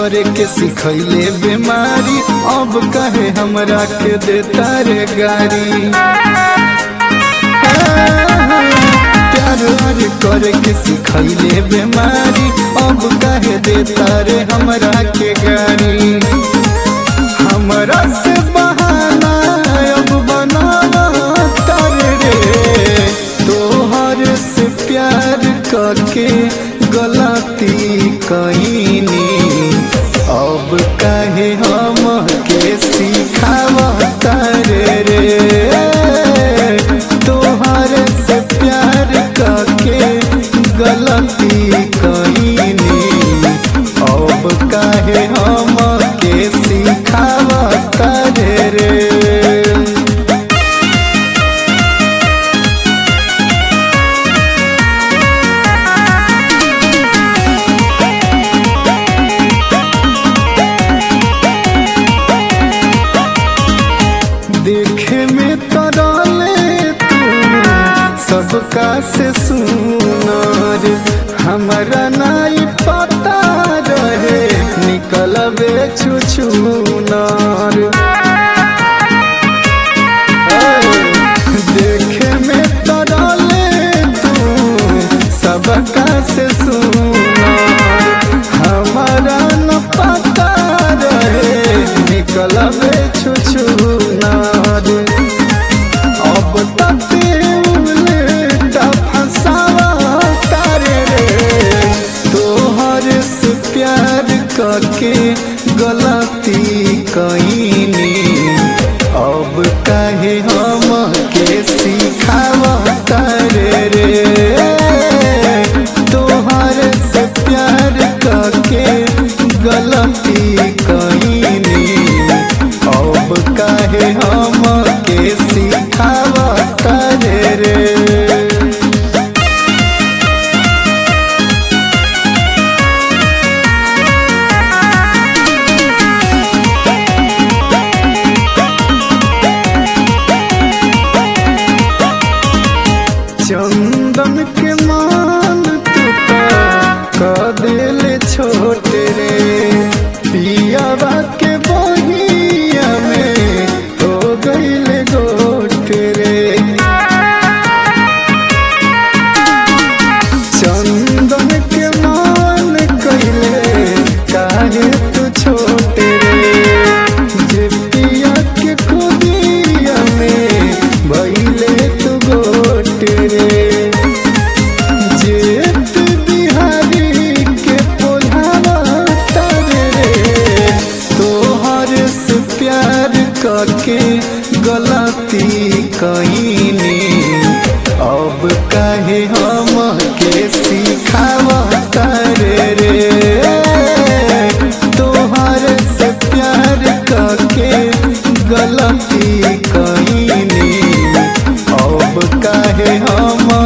करे के सिखैले बीमारी, अब कहे हमरा के देता रे गारी। प्यार करे के सिखैले बीमारी, अब कहे देता रे हमरा के गारी। हमरा से बहाना अब बनाता रे, तोहर से प्यार करके गलती कईनी, अब कहे हम के सिखावता रे। तोहर से प्यार करके गलती कईनी, अब कहे हम के सिखावता रे। देखे में तरले तू सबका से सुनार, हमरा नहीं पता रहे निकलबे छुछुनार। देखे में तरले तू सबका से सुनार, हमरा न पता रहे निकलबे छुछुनार। अब तक उल्टा फंसावता रे, तोहर से प्यार करके गलती कईनी, अब कहे हम के सिखावता रे। तोहर से प्यार करके गलती कईनी, अब कहे हम के सिखावता रे। चंदन के मान तू का दिल छोट रे, पियावा के बहिया में हो गईल गोट रे। चंदन के मान कइले काहे तू छोट रे, जे पिया के खुदिया में भइले तू गोट रे। करके गलती कईनी, अब कहे हम के सिखावता रे। तोहर से प्यार करके गलती कईनी, अब कहे हम